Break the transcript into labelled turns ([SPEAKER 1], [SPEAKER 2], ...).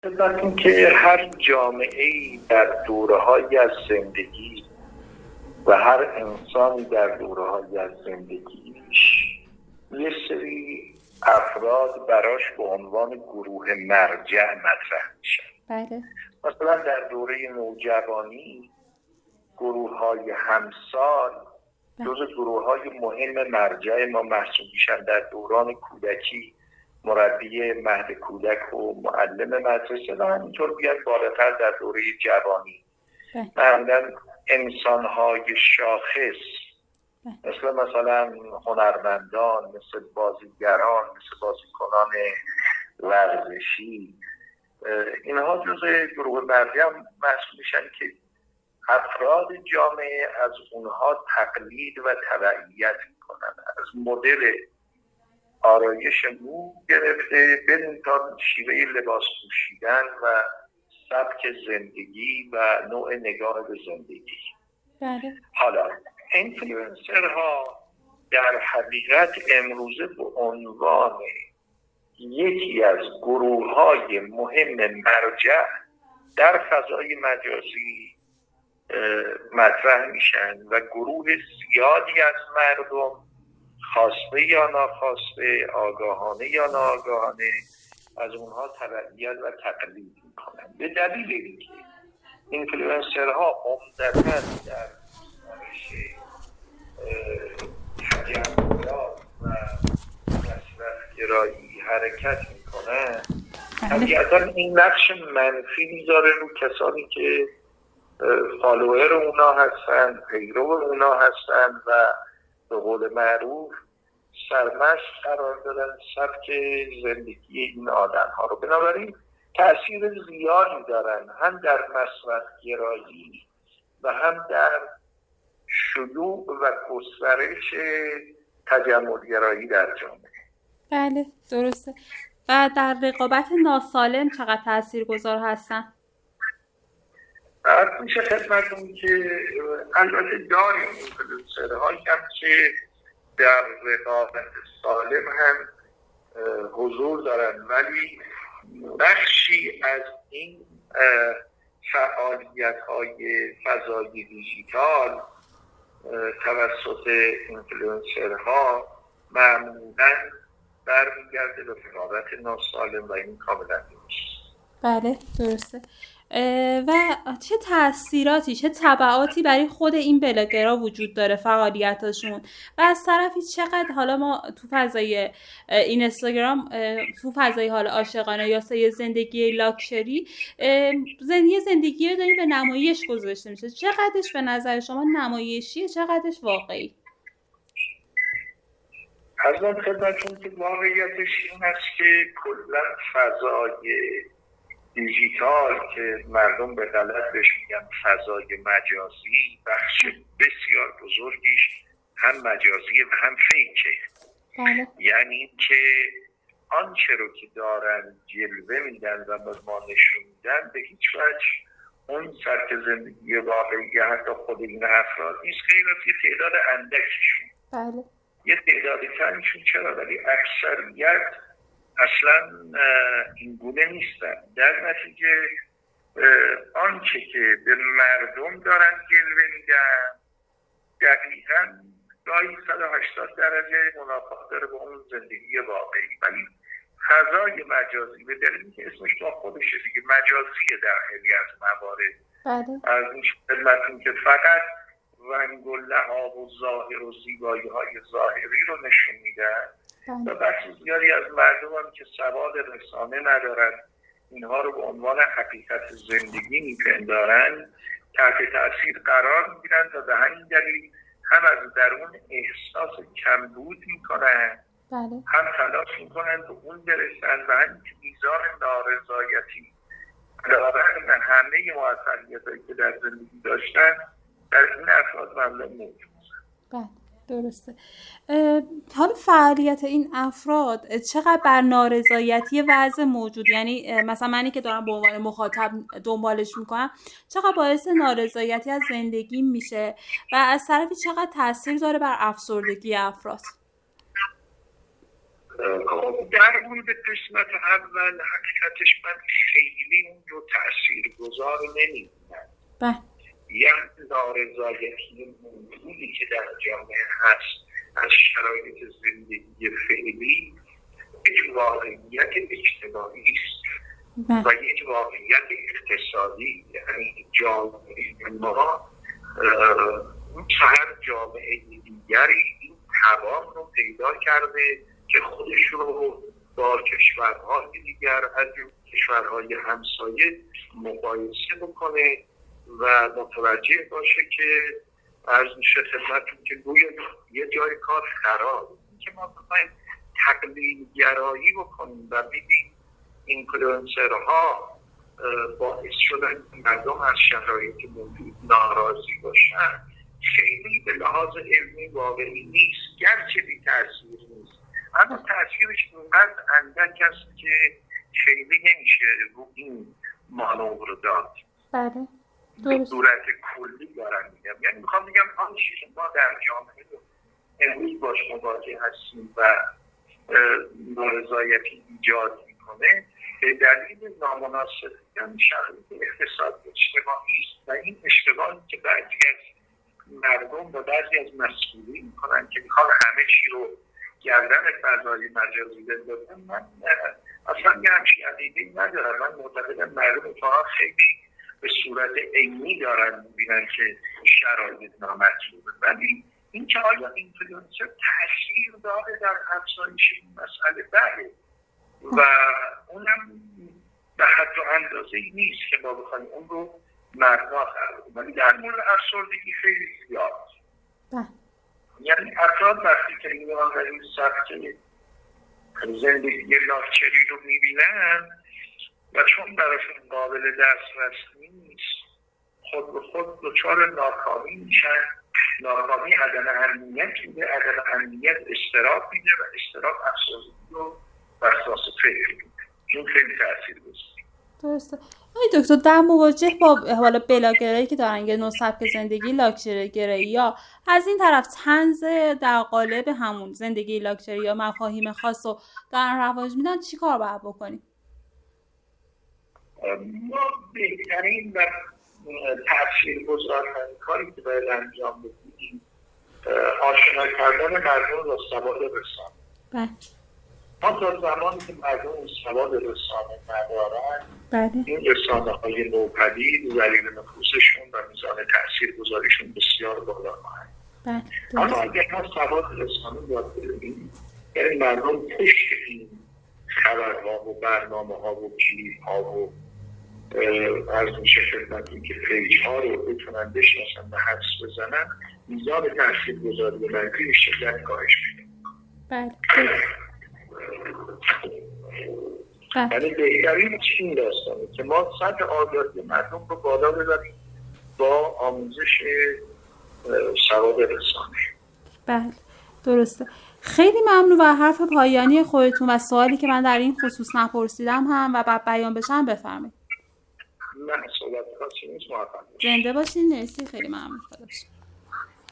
[SPEAKER 1] خدمتتون که هر جامعه‌ای در دوره‌هایی از زندگی و هر انسانی در دوره‌هایی از زندگیش یه سری افراد براش به عنوان گروه مرجع مطرح میشن.
[SPEAKER 2] بله.
[SPEAKER 1] مثلا در دوره نوجوانی گروه‌های همسال جز گروه‌های مهم مرجع ما محسوب میشن. در دوران کودکی مربی مهد کودک و معلم مدرسه و همینطور بیاد بالاتر در دوره جوانی معمولا انسان‌های شاخص مثلا هنرمندان، مثل بازیگران، مثل بازیکنان ورزشی، اینها جزء گروه مرجع محسوب میشن که افراد جامعه از اونها تقلید و تبعیت میکنن، از مدل آرایش مو گرفته بدون تا شیوه لباس پوشیدن و سبک زندگی و نوع نگاه به زندگی.
[SPEAKER 2] بله.
[SPEAKER 1] حالا اینفلوئنسرها در حقیقت امروزه به عنوان یکی از گروه‌های مهم مرجع در فضای مجازی مطرح میشن و گروه زیادی از مردم خواسته یا ناخواسته، آگاهانه یا ناآگاهانه از اونها تبعیت و تقلید میکنن. به دلیل اینکه اینفلوئنسرها عمدتاً در تجملات و مصرف‌گرایی حرکت میکنن، طبیعتاً این نقش منفی میذاره رو کسانی که فالوور اونا هستن، پیرو اونا هستن و به قول معروف سرمست قرار دادن سبک زندگی این آدم ها رو. بنابراین تأثیر زیادی دارن هم در مصرف گرایی و هم در شیوع و گسترش تجمل گرایی در جامعه.
[SPEAKER 2] بله درسته. و در رقابت ناسالم چقدر تاثیرگذار هستن؟
[SPEAKER 1] میشه خدمتون که البته داریم اینفلوئنسرهایی هم که در رقابت سالم هم حضور دارن، ولی بخشی از این فعالیت‌های فضای دیجیتال توسط اینفلوئنسرها معمولاً برمیگرده به رقابت ناسالم و این کاملا درست.
[SPEAKER 2] بله درسته. و چه تأثیراتی، چه تبعاتی برای خود این بلاگرها وجود داره فعالیتاشون، و از طرفی چقدر حالا ما تو فضای این اینستاگرام، تو فضای حال عاشقانه یا زندگی لاکچری، زندگی رو داریم به نمایش گذاشته میشه، چقدرش به نظر شما نمایشیه، چقدرش واقعی؟
[SPEAKER 1] از من خدمتون که واقعیتش این است که کلا فضای دیجیتال که مردم به غلط بهش میگن فضای مجازی، بخش بسیار بزرگیش هم مجازیه و هم فیکه.
[SPEAKER 2] بله.
[SPEAKER 1] یعنی که آنچه رو که دارن جلوه میدن و به ما نشون میدن به هیچ وجه اون سبک زندگی واقعی حتی خود این افراد نیست، غیر از یه تعداد اندکشون.
[SPEAKER 2] بله.
[SPEAKER 1] یه تعداد کمیشون چرا، ولی اکثریت اصلا این گونه نیستن. در نتیجه آنچه که به مردم دارن جلوه میدن دقیقاً گاهی 180 درجه منافات داره با اون زندگی واقعی، ولی فضای مجازی به دلیلی که اسمش با خودشه دیگه، مجازیه در خیلی از موارد.
[SPEAKER 2] بله.
[SPEAKER 1] از این خدمتون که فقط رنگ و لعاب و ظاهر و زیبایی های ظاهری رو نشون میدن و بخش زیادی از مردم هم که سواد رسانه ندارن، اینها رو به عنوان حقیقت زندگی میپندارن، تحت تأثیر قرار میگیرن و به همین دلیل هم از درون احساس کمبود میکنن، هم تلاش میکنن به اون برسن و همین که میزان نارضایتی برابر همه موفقیتایی که در زندگی داشتن در این افراد معمولا موجود.
[SPEAKER 2] بله درسته. حالا فعالیت این افراد چقدر بر نارضایتی وضع موجود، یعنی مثلا منی که دارم به عنوان مخاطب دنبالش میکنم، چقدر باعث نارضایتی از زندگی میشه و از طرفی چقدر تاثیر داره بر افسردگی افراد؟
[SPEAKER 1] خب در مورد قسمت اول حقیقتش من خیلی اون رو تاثیرگذار نمی‌دونم. یعنی نارضایتی موجودی که در جامعه هست از شرایط زندگی فعلی یک واقعیت اجتماعی است و یک واقعیت اقتصادی. یعنی جامعه ما هر جامعه دیگری این توان رو پیدا کرده که خودش رو با کشورهای دیگر از کشورهای همسایه مقایسه بکنه و متوجه باشه که عرض میشه خدمتتون که گویا یه جای کار خراب که ما بخوایم تقلیل گرایی بکنیم و ببینیم اینفلوئنسرها باعث شدن مردم از شرایط موجود ناراضی باشن، خیلی به لحاظ علمی واقعی نیست، گرچه بی تاثیر نیست، اما تاثیرش اونقدر اندک است که خیلی نمیشه رو این مانور داد.
[SPEAKER 2] بله
[SPEAKER 1] به صورت کلی دارم میگم، یعنی میخوام بگم آنچه که ما در جامعه امروز باش مواجه هستیم و نارضایتی ایجاد میکنه به دلیل نامناسب شرایط اقتصادی اجتماعی است و این اشتغالی که بعضی از مردم و بعضی از مسئولین میکنن که میخوان همه چی رو گردن فضای مجازی بندازن. من اصلا یه همچین عقیده‌ای ندارم. من معتقدم مردم اتفاقا خیلی به صورت عینی دارن میبینن که شرایط نامطلوبه، ولی این که آیا اینفلوئنسر تاثیر داره در افزایش این مسئله؟ بله، و اونم به حد و اندازه‌ای نیست که ما بخوایم اون رو مردم خرابیم، ولی در مورد افسردگی خیلی زیاد. یعنی افراد وقتی که می‌بینن در این سبک زندگی لاکچری رو می‌بینن و چون براشون قابل دسترس نیست خود به خود دچار ناکامی میشن. ناکامی عدم امنیت میده، عدم امنیت اضطراب میده و اضطراب افسردگی رو وسواس فکر میده. این خیلی تاثیرگذاره.
[SPEAKER 2] درسته. آقای دکتر در مواجه با حالا بلاگرایی که دارن یه نوع سبک زندگی لاکچری گرایی یا از این طرف طنز در قالب همون زندگی لاکچری یا مفاهیم خاص رو دارن رواج میدن، چی کار باید بکنیم؟
[SPEAKER 1] ما بهترین و تاثیرگذارترین کاری که باید انجام بدیم آشنا کردن مردم با سواد رسانه. ما تا زمانی که مردم سواد رسانه ندارن این رسانه‌های نوپدید ذلیل نفوذشون و میزان تاثیرگذاریشون بسیار بالا خواهد. اما اگر ما سواد رسانه یاد بگیریم، یعنی مردم پشت این خبرها و برنامه‌ها و کلیپ‌ها و عرض میشه خدمتتون که پیج‌ها رو بتونن بشناسن و حدس بزنن، میزان تاثیرگذاری منفی به شدت کاهش می‌کنه. یعنی بهترین این داستانه که ما سطح آگاهی مردم رو بالا ببریم با آموزش سواد رسانه.
[SPEAKER 2] بله درسته. خیلی ممنون و حرف پایانی خودتون و سوالی که من در این خصوص نپرسیدم هم و بعد بیان بشم بفرمایید.
[SPEAKER 1] من صحبت خاصی نیست.
[SPEAKER 2] زنده باشین. مرسی، خیلی ممنون. خدا